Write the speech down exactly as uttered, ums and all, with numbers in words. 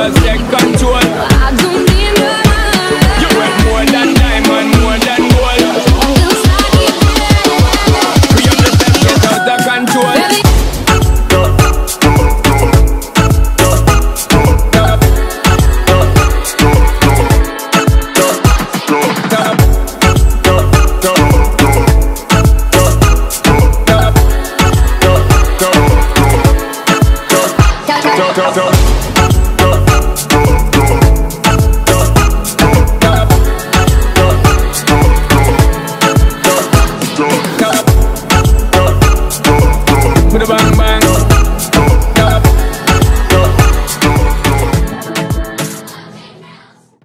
just take control. I don't need your mind. You want more than diamond, more than gold. We have to step get out of control. Baby. Go, go, go.